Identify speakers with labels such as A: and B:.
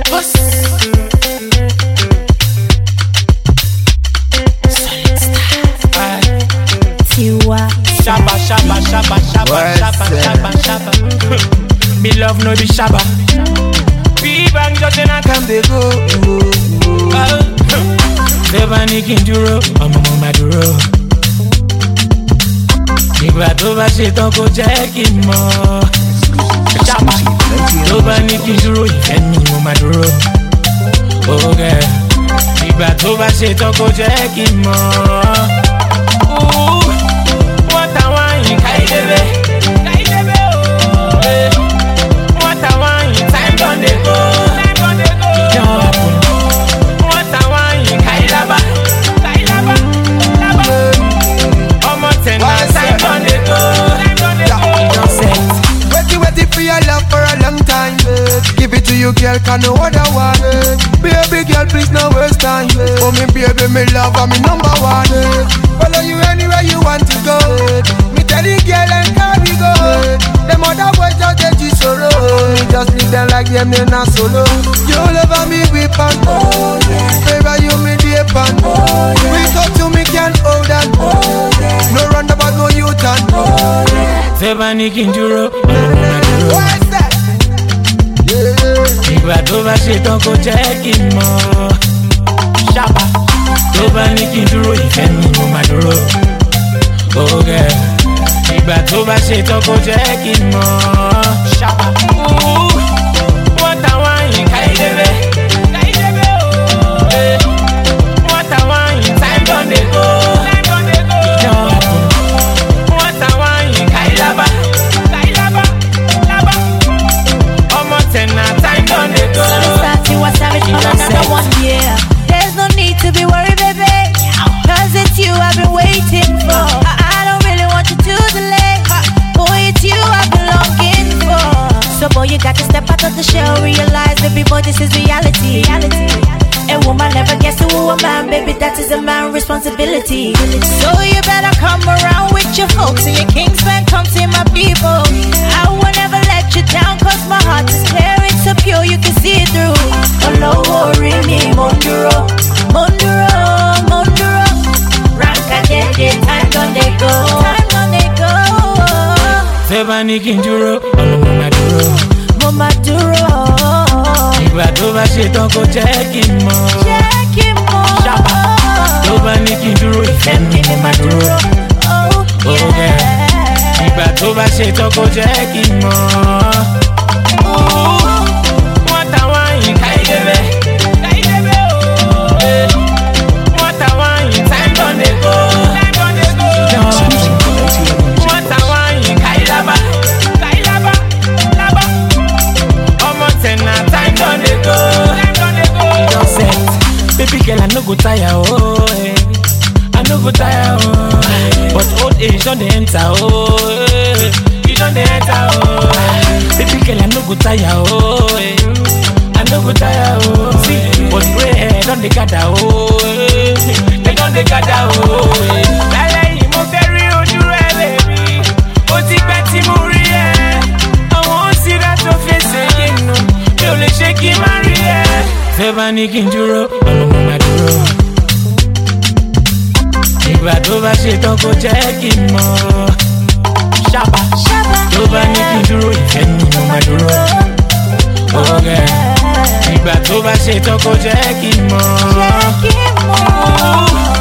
A: Shabba, shabba, shabba, shabba, shabba, shabba, shabba. Me love no be shabba. P-Bang just in a come they go. Never nicking duro, I'm a mama duro. Nígbà tó bá ṣe tán kó jẹ́ kí n mọ̀. Shabba, tó bá ní kí n dúró ìfẹ́ mi mo máa dúró. Nígbà tó bá ṣe tán kó jẹ́ kí n mọ̀. Wọ́n táwọn yìí ká ìdébé. Wọ́n táwọn yìí time don dey go. Ìjọba àpò. Wọ́n táwọn yìí ká ìlábà. Ọmọ tẹ̀nà time don dey go.
B: Waiting for your love for a long time. Give it to you, girl, can no other one. Baby girl, please no waste time. Oh me baby, me love and me number one. Follow you anywhere you want to go. Me tell you girl and carry go. Them other boys just get you sorrow. Me just leave them like them they not solo. You love me with pan. Baby you me deep pan. We talk to me can hold on. No run about no U-turn.
A: Feba ni kí n dúró. Ìgbà tó bá ṣe tán kó jẹ́ kí n mọ̀. Shabba, tó bá ní kí n dúró ìfẹ́ mi mo máa dúró. Ìgbà tó bá ṣe tán kó jẹ́ kí n mọ̀. Shabba, wọ́n táwọn yìí ká ìdébé. Wọ́n táwọn yìí time don dey go. Ìjọba àpò. Wọ́n táwọn yìí ká ìlábà. Ọmọ tẹ̀nà time don dey go.
C: There's no need to be worried, baby, cause it's you I've been waiting for. I don't really want you to delay. Boy, it's you I've been longing for. So boy, you got to step out of the shell. Realize, baby boy, this is reality. A woman never gets to a man, baby, that is a man's responsibility. So you better come around with your folks and your kingsmen, come see my people. I will never let you down, cause my heart is clear, it's so pure, you can see it through. Oh no, worry me, Monduro, Monduro, Monduro. Ranka Jeje, time don dey go, time don dey go.
A: Feba ni kí n dúró, ọmọ mo máa dúró.
C: Mo máa dúró.
A: Ìgbà tó bá ṣe tán kó jẹ́ kí n mọ̀. Shabba, tó bá ní kí n dúró ìfẹ́ mi mo máa dúró. Ìgbà tó bá ṣe tán kó jẹ́ kí n mọ̀. Wọ́n táwọn yìí ká ìdébé. Wọ́n táwọn yìí time don dey go. Wọ́n táwọn yìí ká ìlábà. Ọmọ tẹ̀nà time don dey go. Baby girl, I no go tire, oh, I no go tire, oh, but old age don't dey enter, oh, you don't dey enter, oh, baby girl, I no go tire, oh, I no go tire, oh, see, but gray hair don't dey gather, oh, they don't dey gather, oh, lálẹ́ yìí mo fẹ́ rí ojú rẹ, baby, ó ti pẹ́ tí mo rí ẹ, àwọn ó sì rẹ́ tó fèsì yìí nù, mi ò lè ṣe kí n má rí ẹ. Feba ni kí n dúró, ọmọ mo máa dúró. Ìgbà tó bá ṣe tán kó jẹ́ kí n mọ̀. Shabba, tó bá ní kí n dúró ìfẹ́ mi mo máa dúró. Ìgbà tó bá ṣe tán kó jẹ́ kí n mọ̀.